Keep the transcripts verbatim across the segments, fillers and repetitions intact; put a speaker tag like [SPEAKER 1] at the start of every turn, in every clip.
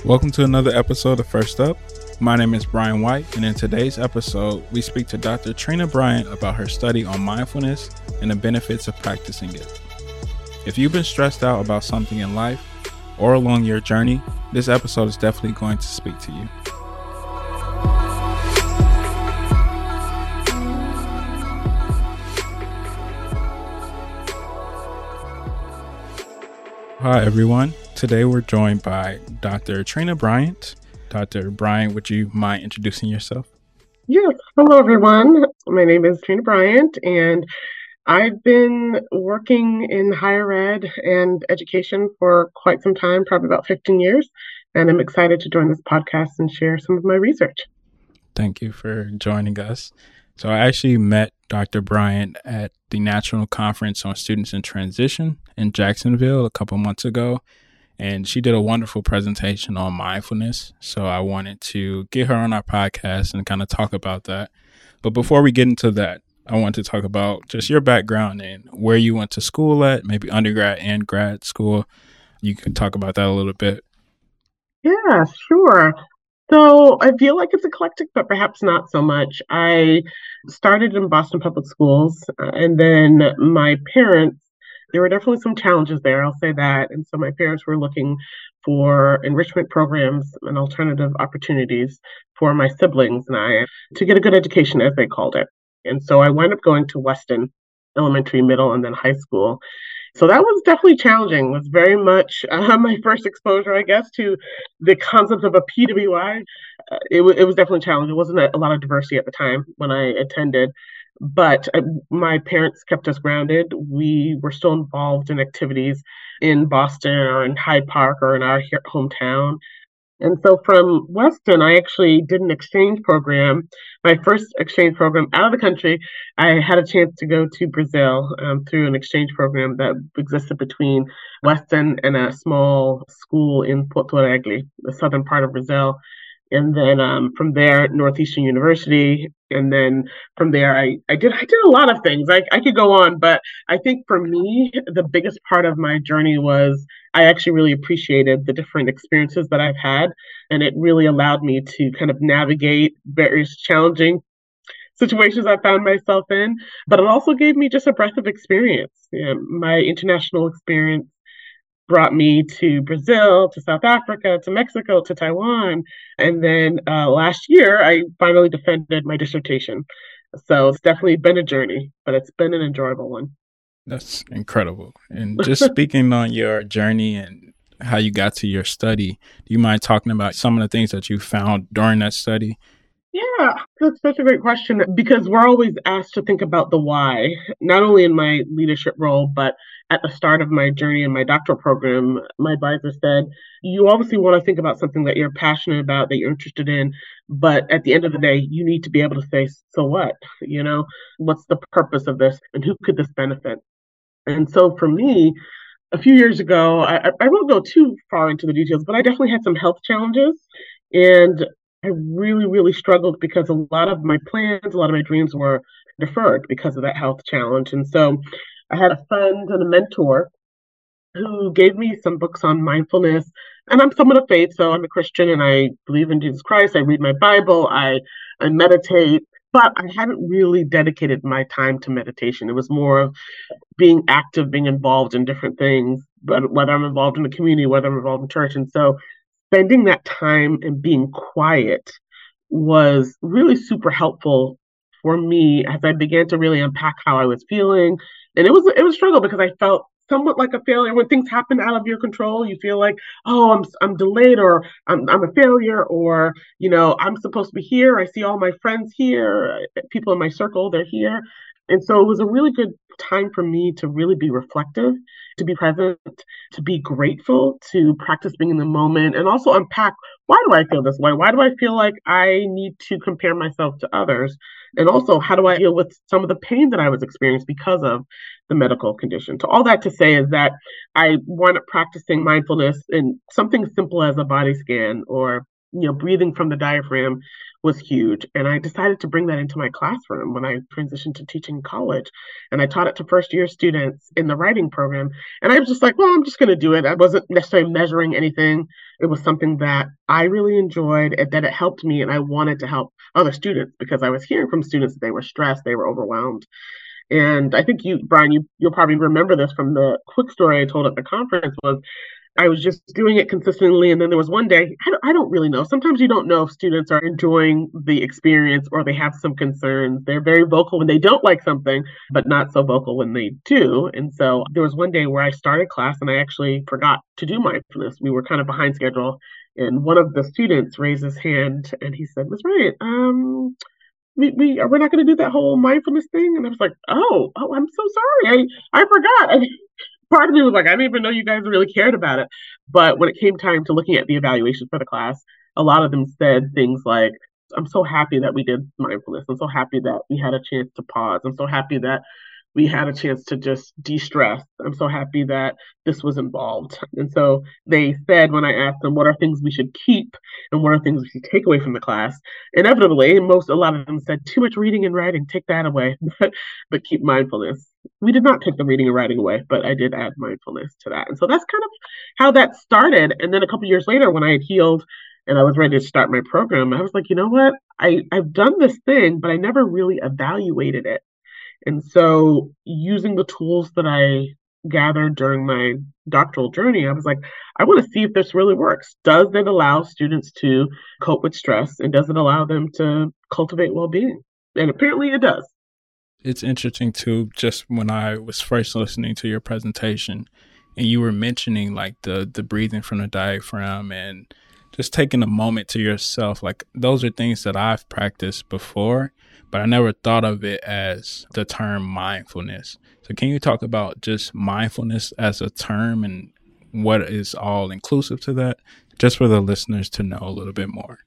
[SPEAKER 1] Welcome to another episode of First Up. My name is Brian White, and in today's episode, we speak to Doctor Trina Bryant about her study on mindfulness and the benefits of practicing it. If you've been stressed out about something in life or along your journey, this episode is definitely going to speak to you. Hi, everyone. Today we're joined by Doctor Trina Bryant. Doctor Bryant, would you mind introducing yourself?
[SPEAKER 2] Yes. Hello, everyone. My name is Trina Bryant, and I've been working in higher ed and education for quite some time, probably about fifteen years, and I'm excited to join this podcast and share some of my research.
[SPEAKER 1] Thank you for joining us. So I actually met Doctor Bryant at the National Conference on Students in Transition in Jacksonville a couple months ago, and she did a wonderful presentation on mindfulness. So I wanted to get her on our podcast and kind of talk about that. But before we get into that, I want to talk about just your background and where you went to school at, maybe undergrad and grad school. You can talk about that a little bit.
[SPEAKER 2] Yeah, sure. So I feel like it's eclectic, but perhaps not so much. I started in Boston Public Schools, uh, and then my parents, there were definitely some challenges there, I'll say that. And so my parents were looking for enrichment programs and alternative opportunities for my siblings and I to get a good education, as they called it. And so I wound up going to Weston Elementary, middle, and then high school. So that was definitely challenging. It was very much uh, my first exposure, I guess, to the concept of a P W I. Uh, it, w- it was definitely challenging. There wasn't a, a lot of diversity at the time when I attended, but uh, my parents kept us grounded. We were still involved in activities in Boston or in Hyde Park or in our here, hometown. And so from Weston, I actually did an exchange program. My first exchange program out of the country, I had a chance to go to Brazil um, through an exchange program that existed between Weston and a small school in Porto Alegre, the southern part of Brazil. And then um, from there, Northeastern University. And then from there, I, I did I did a lot of things. I, I could go on, but I think for me, the biggest part of my journey was I actually really appreciated the different experiences that I've had. And it really allowed me to kind of navigate various challenging situations I found myself in. But it also gave me just a breadth of experience. Yeah, my international experience brought me to Brazil, to South Africa, to Mexico, to Taiwan. And then uh, last year, I finally defended my dissertation. So it's definitely been a journey, but it's been an enjoyable one.
[SPEAKER 1] That's incredible. And just speaking on your journey and how you got to your study, do you mind talking about some of the things that you found during that study?
[SPEAKER 2] Yeah, that's such a great question because we're always asked to think about the why, not only in my leadership role, but at the start of my journey in my doctoral program, my advisor said, you obviously want to think about something that you're passionate about, that you're interested in, but at the end of the day, you need to be able to say, so what? You know, what's the purpose of this and who could this benefit? And so for me, a few years ago, I, I won't go too far into the details, but I definitely had some health challenges. And I really, really struggled because a lot of my plans, a lot of my dreams were deferred because of that health challenge. And so I had a friend and a mentor who gave me some books on mindfulness. And I'm someone of faith, so I'm a Christian and I believe in Jesus Christ. I read my Bible, I, I meditate, but I hadn't really dedicated my time to meditation. It was more of being active, being involved in different things, but whether I'm involved in the community, whether I'm involved in church. And so spending that time and being quiet was really super helpful for me as I began to really unpack how I was feeling. And it was it was a struggle because I felt somewhat like a failure when things happen out of your control. You feel like, oh, I'm I'm delayed, or I'm I'm a failure, or you know, I'm supposed to be here. I see all my friends here, people in my circle, they're here. And so it was a really good time for me to really be reflective, to be present, to be grateful, to practice being in the moment, and also unpack, why do I feel this way? Why do I feel like I need to compare myself to others? And also, how do I deal with some of the pain that I was experiencing because of the medical condition? So all that to say is that I wound up practicing mindfulness in something simple as a body scan or you know, breathing from the diaphragm was huge. And I decided to bring that into my classroom when I transitioned to teaching college. And I taught it to first year students in the writing program. And I was just like, well, I'm just going to do it. I wasn't necessarily measuring anything. It was something that I really enjoyed, and that it helped me. And I wanted to help other students because I was hearing from students that they were stressed, they were overwhelmed. And I think you, Brian, you, you'll probably remember this from the quick story I told at the conference was I was just doing it consistently. And then there was one day, I don't, I don't really know. Sometimes you don't know if students are enjoying the experience or they have some concerns. They're very vocal when they don't like something, but not so vocal when they do. And so there was one day where I started class and I actually forgot to do mindfulness. We were kind of behind schedule. And one of the students raised his hand and he said, Miz Wright, um, we, we we're not going to do that whole mindfulness thing. And I was like, oh, oh, I'm so sorry. I, I forgot. I, part of me was like, I didn't even know you guys really cared about it. But when it came time to looking at the evaluation for the class, a lot of them said things like, I'm so happy that we did mindfulness. I'm so happy that we had a chance to pause. I'm so happy that we had a chance to just de-stress. I'm so happy that this was involved. And so they said when I asked them what are things we should keep and what are things we should take away from the class, inevitably, most a lot of them said too much reading and writing, take that away, but but keep mindfulness. We did not take the reading and writing away, but I did add mindfulness to that. And so that's kind of how that started. And then a couple years later, when I had healed and I was ready to start my program, I was like, you know what? I, I've done this thing, but I never really evaluated it. And so using the tools that I gathered during my doctoral journey, I was like, I want to see if this really works. Does it allow students to cope with stress, and does it allow them to cultivate well-being? And apparently it does.
[SPEAKER 1] It's interesting too, just when I was first listening to your presentation and you were mentioning like the the breathing from the diaphragm and just taking a moment to yourself, like those are things that I've practiced before, but I never thought of it as the term mindfulness. So can you talk about just mindfulness as a term and what is all inclusive to that, just for the listeners to know a little bit more?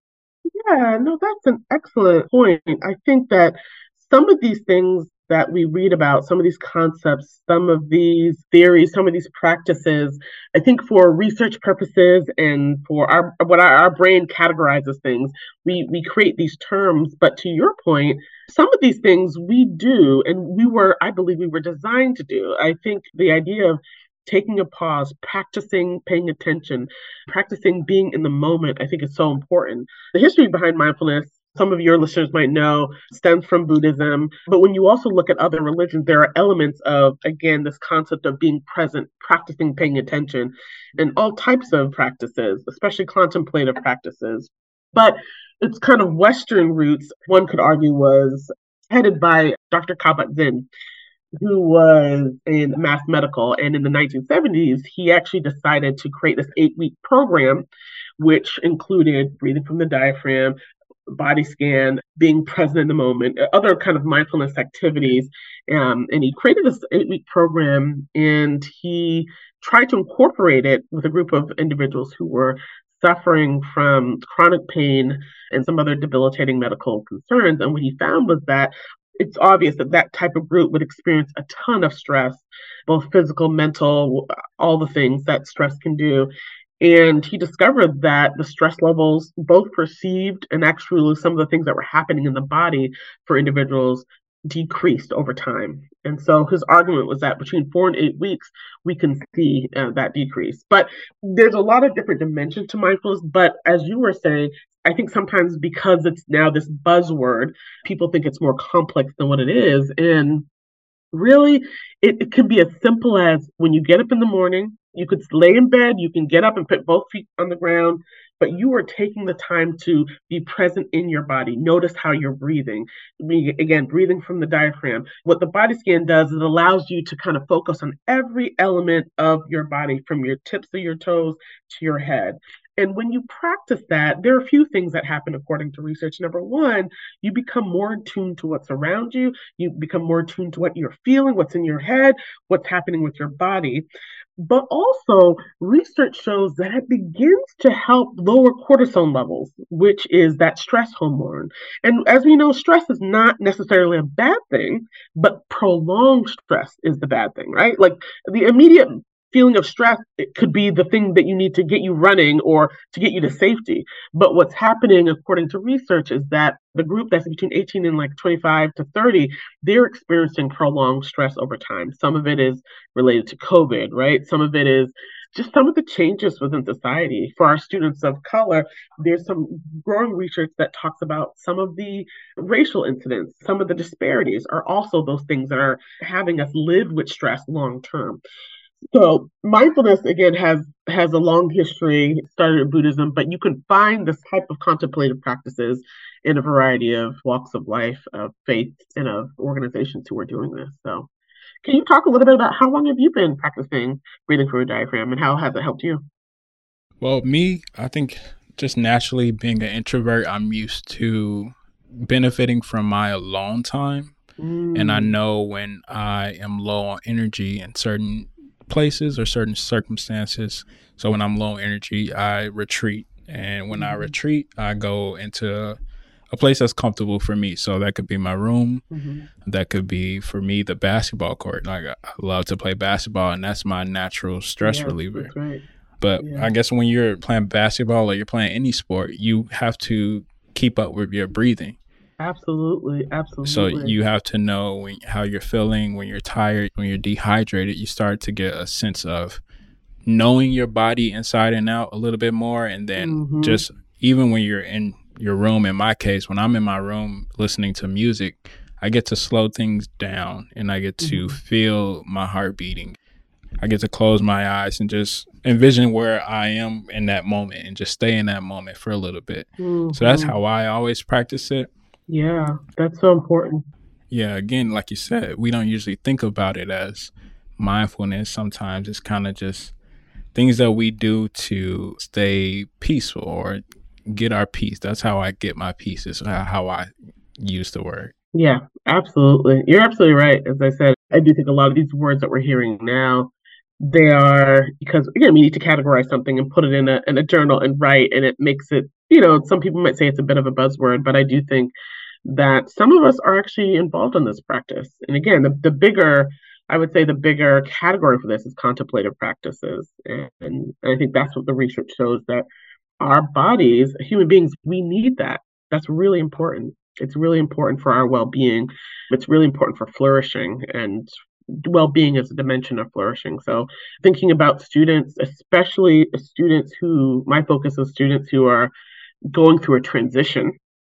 [SPEAKER 2] Yeah, no, that's an excellent point. I think that some of these things that we read about, some of these concepts, some of these theories, some of these practices, I think for research purposes and for our what our, our brain categorizes things, we we create these terms. But to your point, some of these things we do, and we were, I believe, we were designed to do. I think the idea of taking a pause, practicing paying attention, practicing being in the moment, I think is so important. The history behind mindfulness, some of your listeners might know, stems from Buddhism. But when you also look at other religions, there are elements of, again, this concept of being present, practicing paying attention, and all types of practices, especially contemplative practices. But its kind of Western roots, one could argue, was headed by Doctor Kabat-Zinn, who was in mass medical. And in the nineteen seventies, he actually decided to create this eight week program, which included breathing from the diaphragm, body scan, being present in the moment, other kind of mindfulness activities. Um, and he created this eight week program and he tried to incorporate it with a group of individuals who were suffering from chronic pain and some other debilitating medical concerns. And what he found was that it's obvious that that type of group would experience a ton of stress, both physical, mental, all the things that stress can do. And he discovered that the stress levels, both perceived and actually some of the things that were happening in the body for individuals, decreased over time. And so his argument was that between four and eight weeks, we can see uh, that decrease. But there's a lot of different dimensions to mindfulness. But as you were saying, I think sometimes because it's now this buzzword, people think it's more complex than what it is. And really, it, it can be as simple as when you get up in the morning, you could lay in bed, you can get up and put both feet on the ground, but you are taking the time to be present in your body. Notice how you're breathing. Again, breathing from the diaphragm. What the body scan does is it allows you to kind of focus on every element of your body, from your tips of your toes to your head. And when you practice that, there are a few things that happen according to research. Number one, you become more in tune to what's around you. You become more in tune to what you're feeling, what's in your head, what's happening with your body. But also, research shows that it begins to help lower cortisol levels, which is that stress hormone. And as we know, stress is not necessarily a bad thing, but prolonged stress is the bad thing, right? Like the immediate feeling of stress, it could be the thing that you need to get you running or to get you to safety. But what's happening, according to research, is that the group that's between eighteen and like twenty-five to thirty, they're experiencing prolonged stress over time. Some of it is related to COVID, right? Some of it is just some of the changes within society. For our students of color, there's some growing research that talks about some of the racial incidents, some of the disparities are also those things that are having us live with stress long term. So mindfulness again has has a long history, started in Buddhism, but you can find this type of contemplative practices in a variety of walks of life, of faith, and of organizations who are doing this. So can you talk a little bit about how long have you been practicing breathing through a diaphragm and how has it helped you?
[SPEAKER 1] Well, me, I think just naturally being an introvert, I'm used to benefiting from my alone time. And I
[SPEAKER 2] Mm,
[SPEAKER 1] know when I am low on energy in certain places or certain circumstances. So when I'm low on energy, I retreat. And when I
[SPEAKER 2] mhm,
[SPEAKER 1] retreat, I go into a place that's comfortable for me. So that could be my room.
[SPEAKER 2] mhm.
[SPEAKER 1] That could be for me the basketball court. Like I I love to play basketball, and that's my natural stress
[SPEAKER 2] Yes,
[SPEAKER 1] reliever.
[SPEAKER 2] that's right.
[SPEAKER 1] But
[SPEAKER 2] Yeah.
[SPEAKER 1] I guess when you're playing basketball or you're playing any sport, you have to keep up with your breathing.
[SPEAKER 2] Absolutely.
[SPEAKER 1] So
[SPEAKER 2] Absolutely.
[SPEAKER 1] you have to know when, how you're feeling, when you're tired, when you're dehydrated. You start to get a sense of knowing your body inside and out a little bit more. And then
[SPEAKER 2] Hmm.
[SPEAKER 1] just even when you're in your room, in my case, when I'm in my room listening to music, I get to slow things down and I get to
[SPEAKER 2] Hmm.
[SPEAKER 1] feel my heart beating. I get to close my eyes and just envision where I am in that moment and just stay in that moment for a little bit. So that's
[SPEAKER 2] Hmm.
[SPEAKER 1] how I always practice it.
[SPEAKER 2] Yeah, that's so important.
[SPEAKER 1] Yeah, again, like you said, we don't usually think about it as mindfulness. Sometimes it's kind of just things that we do to stay peaceful or get our peace. That's how I get my peace, is how I use the word.
[SPEAKER 2] Yeah, absolutely. You're absolutely right. As I said, I do think a lot of these words that we're hearing now, they are because again, we need to categorize something and put it in a in a journal and write, and it makes it, you know, some people might say it's a bit of a buzzword, but I do think that some of us are actually involved in this practice. And again, the, the bigger, I would say the bigger category for this is contemplative practices. And, and I think that's what the research shows that our bodies, human beings, we need that. That's really important. It's really important for our well being. It's really important for flourishing, and well being is a dimension of flourishing. So, thinking about students, especially students who, my focus is students who are going through a transition,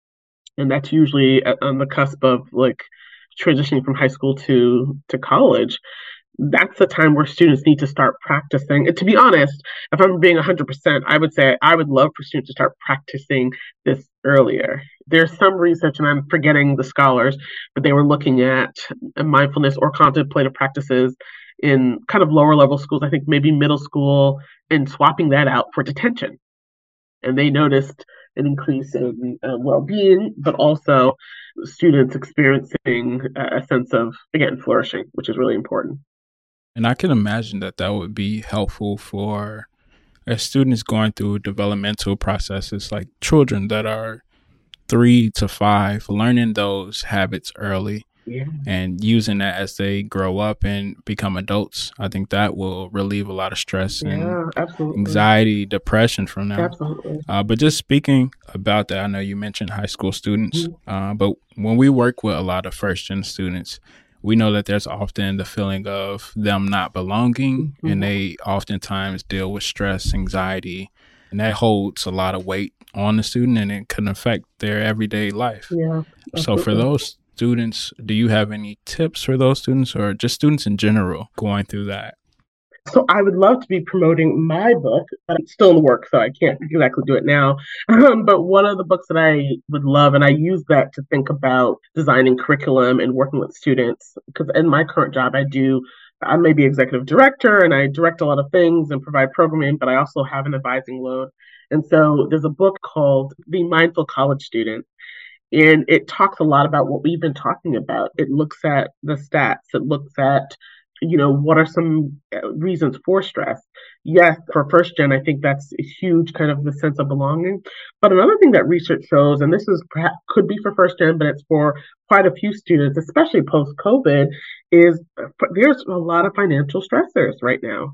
[SPEAKER 2] and that's usually on the cusp of like transitioning from high school to to college. That's the time where students need to start practicing. And to be honest, if I'm being one hundred percent, I would say I would love for students to start practicing this earlier. There's some research, and I'm forgetting the scholars, but they were looking at mindfulness or contemplative practices in kind of lower level schools, I think maybe middle school, and swapping that out for detention. And they noticed an increase in uh, well-being, but also students experiencing a sense of, again, flourishing, which is really important.
[SPEAKER 1] And I can imagine that that would be helpful for as students going through developmental processes like children that are three to five, learning those habits early
[SPEAKER 2] Yeah,
[SPEAKER 1] and using that as they grow up and become adults. I think that will relieve a lot of stress and
[SPEAKER 2] yeah, absolutely,
[SPEAKER 1] anxiety, depression from them.
[SPEAKER 2] absolutely.
[SPEAKER 1] Uh, but just speaking about that, I know you mentioned high school students,
[SPEAKER 2] Mhm.
[SPEAKER 1] uh, but when we work with a lot of first gen students, we know that there's often the feeling of them not belonging, and
[SPEAKER 2] Mhm.
[SPEAKER 1] they oftentimes deal with stress, anxiety, and that holds a lot of weight on the student and it can affect their everyday life.
[SPEAKER 2] Yeah,
[SPEAKER 1] So, for
[SPEAKER 2] absolutely.
[SPEAKER 1] those students, do you have any tips for those students or just students in general going through that?
[SPEAKER 2] So I would love to be promoting my book, but it's still in the works, so I can't exactly do it now. Um, but one of the books that I would love, and I use that to think about designing curriculum and working with students, because in my current job, I do, I may be executive director and I direct a lot of things and provide programming, but I also have an advising load. And so there's a book called The Mindful College Student, and it talks a lot about what we've been talking about. It looks at the stats. It looks at, you know, what are some uh, reasons for stress. Yes, for first gen, I think that's a huge kind of the sense of belonging. But another thing that research shows, and this is perhaps could be for first gen, but it's for quite a few students, especially post COVID, is uh, there's a lot of financial stressors right now.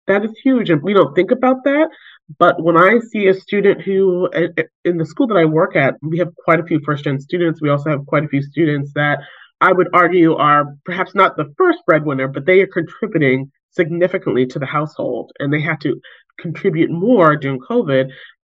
[SPEAKER 2] That is huge. And we don't think about that. But when I see a student who, in the school that I work at, we have quite a few first gen students. We also have quite a few students that I would argue are perhaps not the first breadwinner, but they are contributing significantly to the household and they have to contribute more during COVID.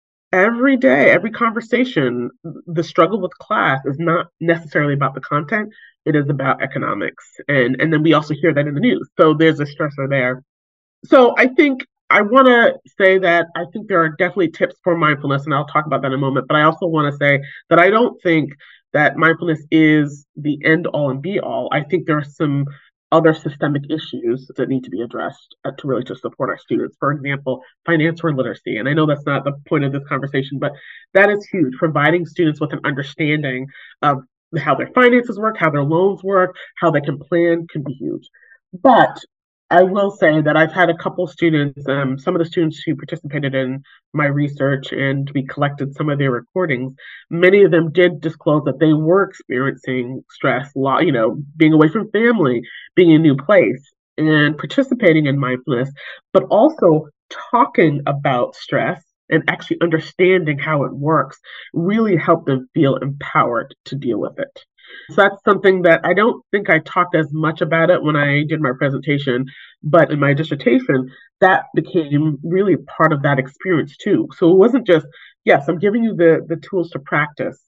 [SPEAKER 2] Every day, every conversation, the struggle with class is not necessarily about the content. It is about economics. And, and then we also hear that in the news. So there's a stressor there. So I think I want to say that I think there are definitely tips for mindfulness, and I'll talk about that in a moment. But I also want to say that I don't think that mindfulness is the end all and be all. I think there are some other systemic issues that need to be addressed uh, to really to support our students. For example, financial literacy. And I know that's not the point of this conversation, but that is huge. Providing students with an understanding of how their finances work, how their loans work, how they can plan can be huge. But I will say that I've had a couple students, um, some of the students who participated in my research and we collected some of their recordings. Many of them did disclose that they were experiencing stress, you know, being away from family, being in a new place, and participating in mindfulness, but also talking about stress and actually understanding how it works really helped them feel empowered to deal with it. So that's something that I don't think I talked as much about it when I did my presentation, but in my dissertation, that became really part of that experience too. So it wasn't just, yes, I'm giving you the, the tools to practice,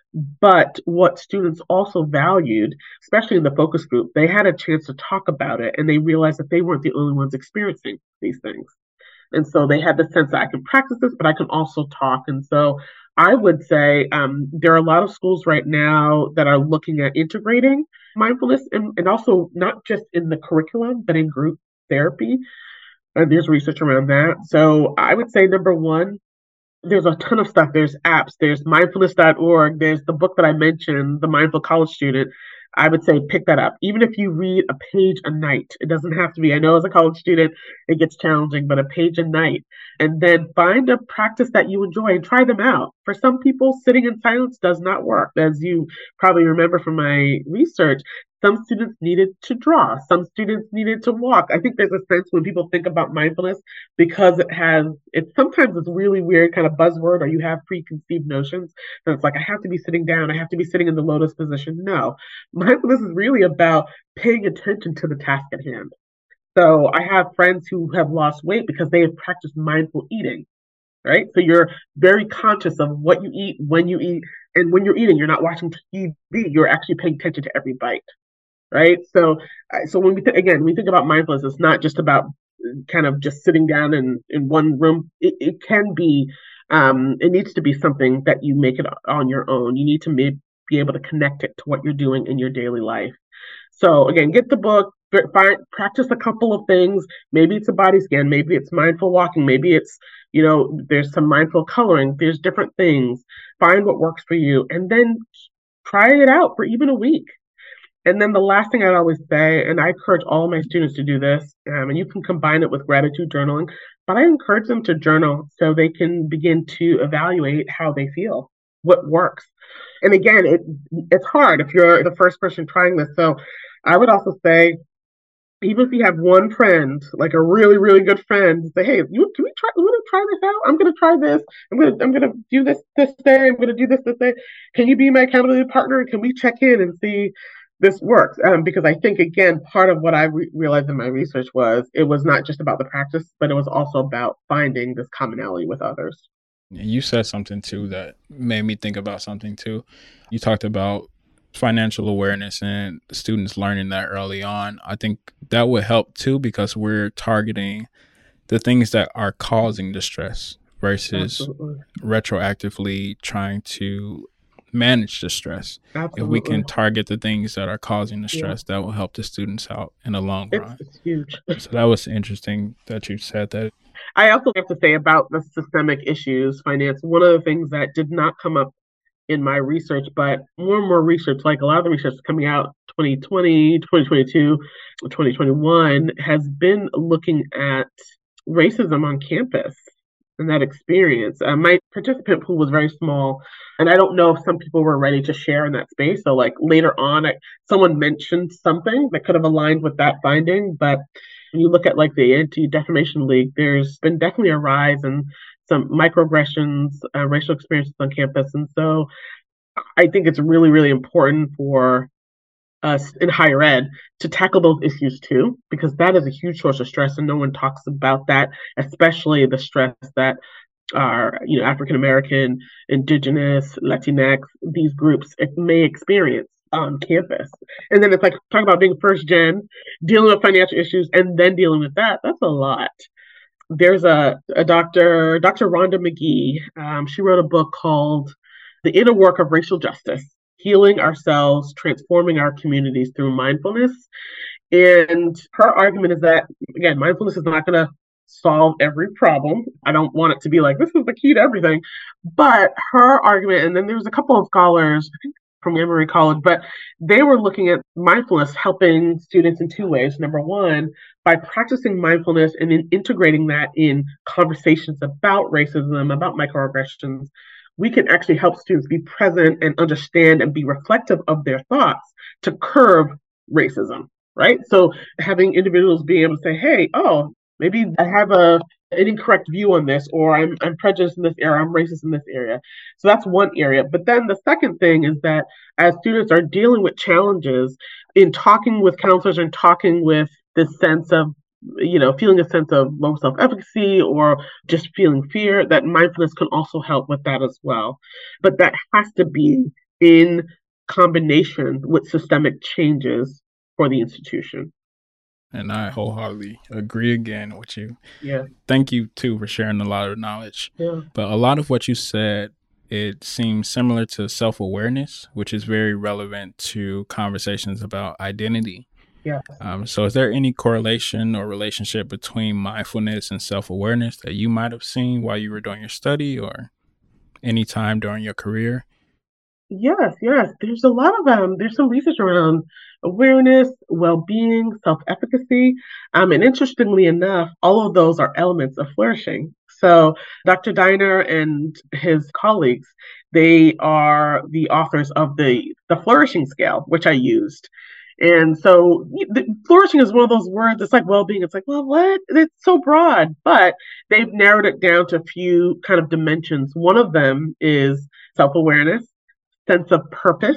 [SPEAKER 2] but what students also valued, especially in the focus group, they had a chance to talk about it and they realized that they weren't the only ones experiencing these things. And so they had the sense that I can practice this, but I can also talk. And so I would say um, there are a lot of schools right now that are looking at integrating mindfulness and, and also not just in the curriculum, but in group therapy. And there's research around that. So I would say number one, there's a ton of stuff. There's apps, there's mindfulness dot org, there's the book that I mentioned, The Mindful College Student. I would say pick that up. Even if you read a page a night, it doesn't have to be. I know as a college student, it gets challenging, but a page a night. And then find a practice that you enjoy and try them out. For some people, sitting in silence does not work. As you probably remember from my research, some students needed to draw. Some students needed to walk. I think there's a sense when people think about mindfulness because it has, it sometimes it's really weird kind of buzzword or you have preconceived notions. And it's like, I have to be sitting down. I have to be sitting in the lotus position. No, mindfulness is really about paying attention to the task at hand. So I have friends who have lost weight because they have practiced mindful eating, right? So you're very conscious of what you eat, when you eat, and when you're eating, you're not watching T V, you're actually paying attention to every bite, right? So, uh, so when we th- again, we think about mindfulness, it's not just about kind of just sitting down in, in one room. It, it can be, um, it needs to be something that you make it on your own. You need to be able to connect it to what you're doing in your daily life. So again, get the book, find, practice a couple of things. Maybe it's a body scan. Maybe it's mindful walking. Maybe it's, you know, there's some mindful coloring. There's different things. Find what works for you and then try it out for even a week. And then the last thing I'd always say, and I encourage all my students to do this, um, and you can combine it with gratitude journaling, but I encourage them to journal so they can begin to evaluate how they feel, what works. And again, it it's hard if you're the first person trying this. So I would also say, even if you have one friend, like a really, really good friend, say, hey, you, can we try, you want to try this out? I'm going to try this. I'm going to, I'm going to do this this day. I'm going to do this this day. Can you be my accountability partner? And can we check in and see this works? Um, because I think, again, part of what I re- realized in my research was it was not just about the practice, but it was also about finding this commonality with others.
[SPEAKER 1] You said something too that made me think about something too. You talked about financial awareness and students learning that early on. I think that would help too because we're targeting the things that are causing the stress versus Absolutely. retroactively trying to manage the stress. Absolutely. If we can target the things that are causing the stress, yeah. that will help the students out in the long
[SPEAKER 2] it's,
[SPEAKER 1] run.
[SPEAKER 2] It's huge.
[SPEAKER 1] So that was interesting that you said that.
[SPEAKER 2] I also have to say about the systemic issues, finance, one of the things that did not come up in my research, but more and more research, like a lot of the research coming out twenty twenty, twenty twenty-two, twenty twenty-one, has been looking at racism on campus and that experience. Uh, my participant pool was very small, and I don't know if some people were ready to share in that space. So like later on, I, someone mentioned something that could have aligned with that finding, but when you look at like the Anti-Defamation League, there's been definitely a rise in some microaggressions, uh, racial experiences on campus. And so I think it's really, really important for us in higher ed to tackle those issues too, because that is a huge source of stress, and no one talks about that, especially the stress that are, you know, African American, Indigenous, Latinx, these groups may experience on campus. And then it's like talk about being first gen, dealing with financial issues, and then dealing with that. That's a lot. There's a, a doctor, Doctor Rhonda McGee. Um, she wrote a book called The Inner Work of Racial Justice: Healing Ourselves, Transforming Our Communities Through Mindfulness. And her argument is that, again, mindfulness is not going to solve every problem. I don't want it to be like, this is the key to everything. But her argument, and then there was a couple of scholars, I think from Emory College, but they were looking at mindfulness helping students in two ways. Number one, by practicing mindfulness and then integrating that in conversations about racism, about microaggressions, we can actually help students be present and understand and be reflective of their thoughts to curb racism, right? So having individuals be able to say, hey, oh, maybe I have a an incorrect view on this, or I'm I'm prejudiced in this area, I'm racist in this area. So that's one area. But then the second thing is that as students are dealing with challenges, in talking with counselors and talking with this sense of, you know, feeling a sense of low self-efficacy or just feeling fear, that mindfulness can also help with that as well. But that has to be in combination with systemic changes for the institution.
[SPEAKER 1] And I wholeheartedly agree again with you.
[SPEAKER 2] Yeah.
[SPEAKER 1] Thank you, too, for sharing a lot of knowledge.
[SPEAKER 2] Yeah.
[SPEAKER 1] But a lot of what you said, it seems similar to self-awareness, which is very relevant to conversations about identity.
[SPEAKER 2] Yeah.
[SPEAKER 1] Um, so is there any correlation or relationship between mindfulness and self-awareness that you might have seen while you were doing your study or any time during your career?
[SPEAKER 2] Yes, yes. There's a lot of um. There's some research around awareness, well-being, self-efficacy, um, and interestingly enough, all of those are elements of flourishing. So Doctor Diner and his colleagues, they are the authors of the the flourishing scale, which I used. And so the, flourishing is one of those words. It's like well-being. It's like, well, what? It's so broad, but they've narrowed it down to a few kind of dimensions. One of them is self-awareness, sense of purpose.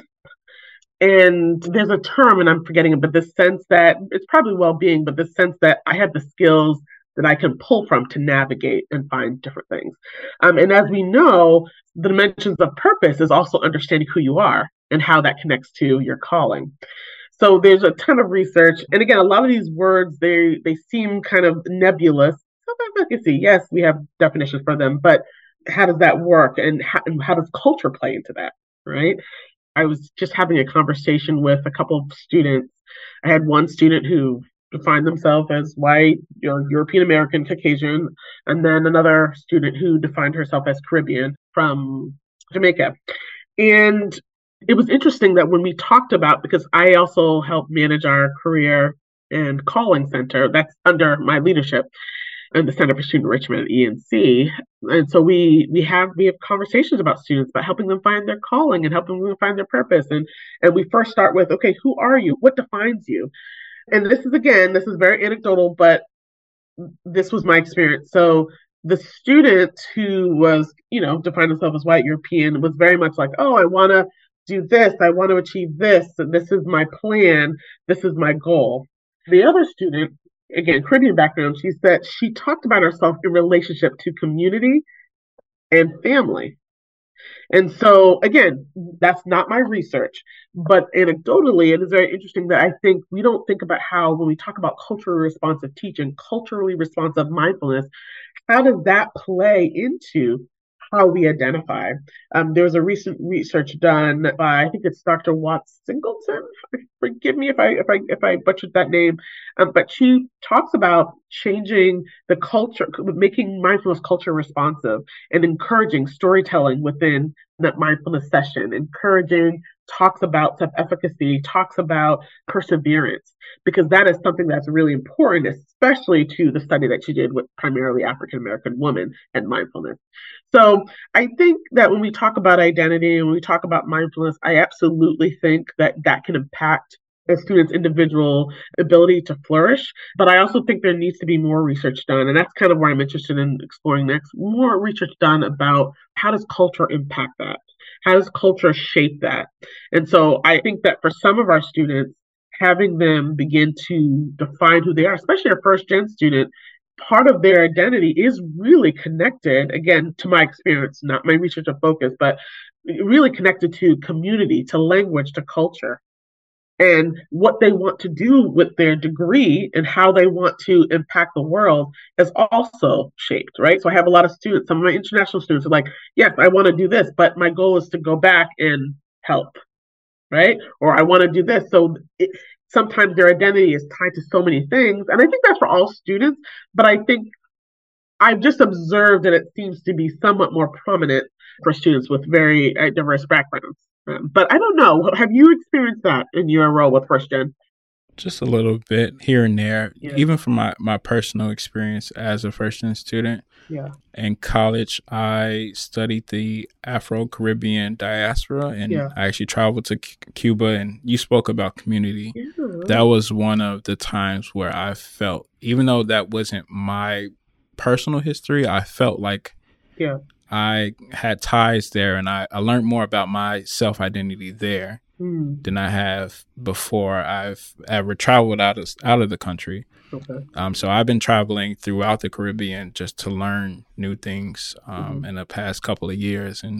[SPEAKER 2] And there's a term, and I'm forgetting it, but the sense that it's probably well-being, but the sense that I have the skills that I can pull from to navigate and find different things. Um, and as we know, the dimensions of purpose is also understanding who you are and how that connects to your calling. So there's a ton of research. And again, a lot of these words, they they seem kind of nebulous. Sometimes I can see, yes, we have definitions for them, but how does that work? And how, and how does culture play into that? Right? I was just having a conversation with a couple of students. I had one student who defined themselves as white, you know, European American, Caucasian, and then another student who defined herself as Caribbean from Jamaica. And it was interesting that when we talked about, because I also help manage our career and calling center, that's under my leadership, and the Center for Student Enrichment at E N C. And so we we have we have conversations about students, about helping them find their calling and helping them find their purpose. And and we first start with, okay, who are you? What defines you? And this is again, this is very anecdotal, but this was my experience. So the student who was, you know, defined himself as white European was very much like, oh, I want to do this, I want to achieve this, this is my plan, this is my goal. The other student, again, Caribbean background, she said she talked about herself in relationship to community and family. And so, again, that's not my research, but anecdotally, it is very interesting that I think we don't think about how, when we talk about culturally responsive teaching, culturally responsive mindfulness, how does that play into how we identify? Um, there was a recent research done by, I think it's Doctor Watts Singleton. Forgive me if I if I if I butchered that name, um, but she talks about changing the culture, making mindfulness culture responsive, and encouraging storytelling within that mindfulness session, encouraging talks about self-efficacy, talks about perseverance, because that is something that's really important, especially to the study that she did with primarily African American women and mindfulness. So I think that when we talk about identity and when we talk about mindfulness, I absolutely think that that can impact a student's individual ability to flourish. But I also think there needs to be more research done. And that's kind of where I'm interested in exploring next. More research done about how does culture impact that? How does culture shape that? And so I think that for some of our students, having them begin to define who they are, especially our first gen student, part of their identity is really connected, again, to my experience, not my research or focus, but really connected to community, to language, to culture. And what they want to do with their degree and how they want to impact the world is also shaped, right? So I have a lot of students, some of my international students are like, yes, I want to do this, but my goal is to go back and help, right? Or I want to do this. So it, sometimes their identity is tied to so many things. And I think that's for all students, but I think I've just observed that it seems to be somewhat more prominent for students with very uh, diverse backgrounds. Um, but I don't know. Have you experienced that in your role with First Gen?
[SPEAKER 1] Just a little bit here and there,
[SPEAKER 2] Yeah.
[SPEAKER 1] even from my, my personal experience as a first gen student.
[SPEAKER 2] Yeah.
[SPEAKER 1] In college, I studied the Afro-Caribbean diaspora, and
[SPEAKER 2] Yeah.
[SPEAKER 1] I actually traveled to C- Cuba, and you spoke about community.
[SPEAKER 2] Yeah.
[SPEAKER 1] That was one of the times where I felt, even though that wasn't my personal history, I felt like
[SPEAKER 2] Yeah.
[SPEAKER 1] I had ties there, and I, I learned more about my self-identity there
[SPEAKER 2] Mm.
[SPEAKER 1] than I have before I've ever traveled out of out of the country.
[SPEAKER 2] Okay.
[SPEAKER 1] Um, so I've been traveling throughout the Caribbean just to learn new things um,
[SPEAKER 2] Mm-hmm.
[SPEAKER 1] in the past couple of years. And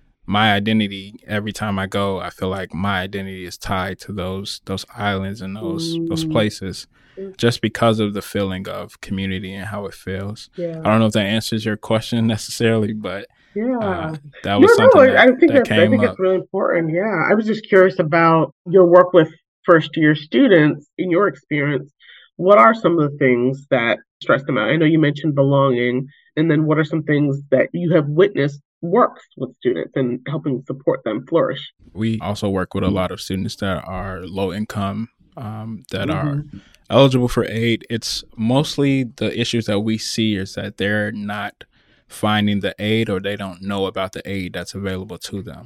[SPEAKER 1] my identity, every time I go, I feel like my identity is tied to those those islands and those
[SPEAKER 2] Mm.
[SPEAKER 1] those places, just because of the feeling of community and how it feels.
[SPEAKER 2] Yeah.
[SPEAKER 1] I don't know if that answers your question necessarily, but
[SPEAKER 2] Yeah.
[SPEAKER 1] uh, that
[SPEAKER 2] No,
[SPEAKER 1] was
[SPEAKER 2] no,
[SPEAKER 1] something
[SPEAKER 2] I, I
[SPEAKER 1] that,
[SPEAKER 2] think
[SPEAKER 1] that
[SPEAKER 2] that's I
[SPEAKER 1] came
[SPEAKER 2] think
[SPEAKER 1] up.
[SPEAKER 2] it's really important. Yeah. I was just curious about your work with first year students in your experience. What are some of the things that stress them out? I know you mentioned belonging, and then what are some things that you have witnessed works with students and helping support them flourish?
[SPEAKER 1] We also work with a lot of students that are low income, um, that are
[SPEAKER 2] Mm-hmm.
[SPEAKER 1] eligible for aid. It's mostly the issues that we see is that they're not finding the aid, or they don't know about the aid that's available to them.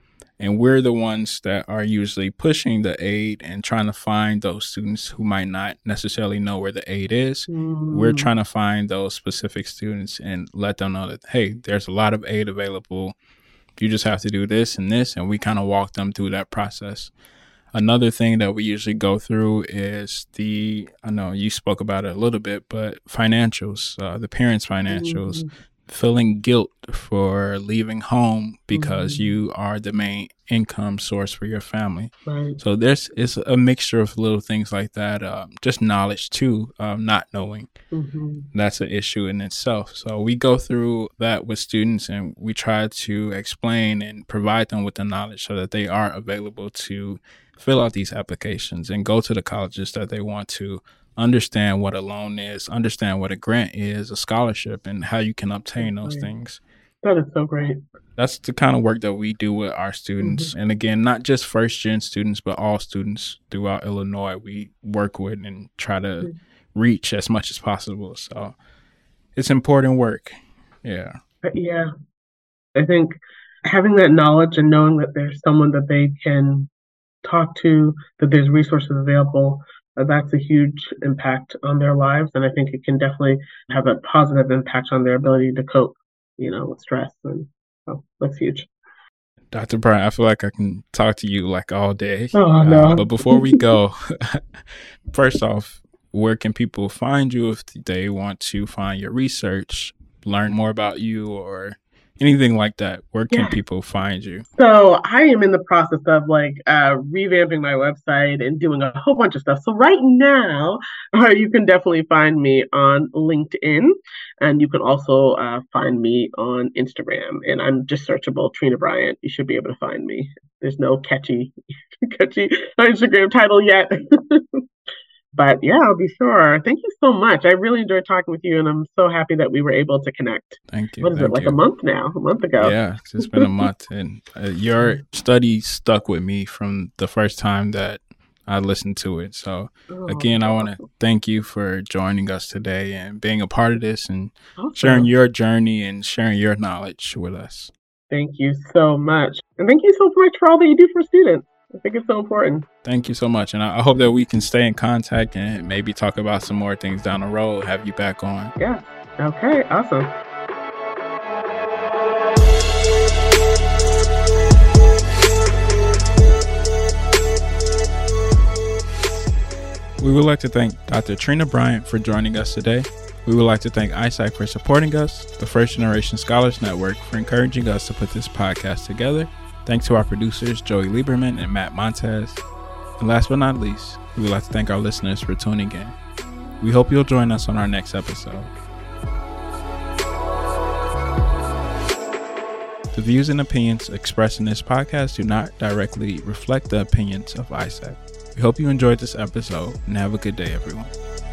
[SPEAKER 1] And we're the ones that are usually pushing the aid and trying to find those students who might not necessarily know where the aid is. We're
[SPEAKER 2] Mm-hmm.
[SPEAKER 1] trying to find those specific students and let them know that, hey, there's a lot of aid available. You just have to do this and this. And we kind of walk them through that process. Another thing that we usually go through is the, I know you spoke about it a little bit, but financials, uh, the parents' financials,
[SPEAKER 2] Mm-hmm.
[SPEAKER 1] feeling guilt for leaving home because
[SPEAKER 2] Mm-hmm.
[SPEAKER 1] you are the main income source for your family.
[SPEAKER 2] Right.
[SPEAKER 1] So there's it's a mixture of little things like that. Um, just knowledge too, um, not knowing.
[SPEAKER 2] Mm-hmm.
[SPEAKER 1] That's an issue in itself. So we go through that with students, and we try to explain and provide them with the knowledge so that they are available to fill out these applications and go to the colleges that they want to, understand what a loan is, understand what a grant is, a scholarship, and how you can obtain those
[SPEAKER 2] Right.
[SPEAKER 1] things.
[SPEAKER 2] That is so great.
[SPEAKER 1] That's the kind of work that we do with our students.
[SPEAKER 2] Mm-hmm.
[SPEAKER 1] And again, not just first gen students, but all students throughout Illinois we work with and try to
[SPEAKER 2] Mm-hmm.
[SPEAKER 1] reach as much as possible. So it's important work. Yeah.
[SPEAKER 2] Yeah. I think having that knowledge and knowing that there's someone that they can talk to, that there's resources available, uh, that's a huge impact on their lives. And I think it can definitely have a positive impact on their ability to cope, you know, with stress. And so that's huge.
[SPEAKER 1] Doctor Bryant, I feel like I can talk to you like all day.
[SPEAKER 2] Oh,
[SPEAKER 1] Uh,
[SPEAKER 2] no.
[SPEAKER 1] but before we go, first off, where can people find you if they want to find your research, learn more about you, or anything like that? Where can
[SPEAKER 2] Yeah.
[SPEAKER 1] people find you?
[SPEAKER 2] So I am in the process of like uh, revamping my website and doing a whole bunch of stuff. So right now, uh, you can definitely find me on LinkedIn, and you can also uh, find me on Instagram. And I'm just searchable Trina Bryant. You should be able to find me. There's no catchy, catchy Instagram title yet. But yeah, I'll be sure. Thank you so much. I really enjoyed talking with you, and I'm so happy that we were able to connect.
[SPEAKER 1] Thank you.
[SPEAKER 2] What is it,
[SPEAKER 1] Thank
[SPEAKER 2] like
[SPEAKER 1] you.
[SPEAKER 2] a month now? A month ago.
[SPEAKER 1] Yeah, it's been a month, and uh, your study stuck with me from the first time that I listened to it. So
[SPEAKER 2] Oh,
[SPEAKER 1] again, I want to
[SPEAKER 2] awesome.
[SPEAKER 1] thank you for joining us today and being a part of this and
[SPEAKER 2] Awesome.
[SPEAKER 1] sharing your journey and sharing your knowledge with us.
[SPEAKER 2] Thank you so much. And thank you so much for all that you do for students. I think it's so important.
[SPEAKER 1] Thank you so much. And I hope that we can stay in contact and maybe talk about some more things down the road, have you back on.
[SPEAKER 2] Yeah. Okay. Awesome.
[SPEAKER 1] We would like to thank Doctor Trina Bryant for joining us today. We would like to thank I S A C for supporting us, the First Generation Scholars Network for encouraging us to put this podcast together. Thanks to our producers, Joey Lieberman and Matt Montez. And last but not least, we would like to thank our listeners for tuning in. We hope you'll join us on our next episode. The views and opinions expressed in this podcast do not directly reflect the opinions of I S A C. We hope you enjoyed this episode and have a good day, everyone.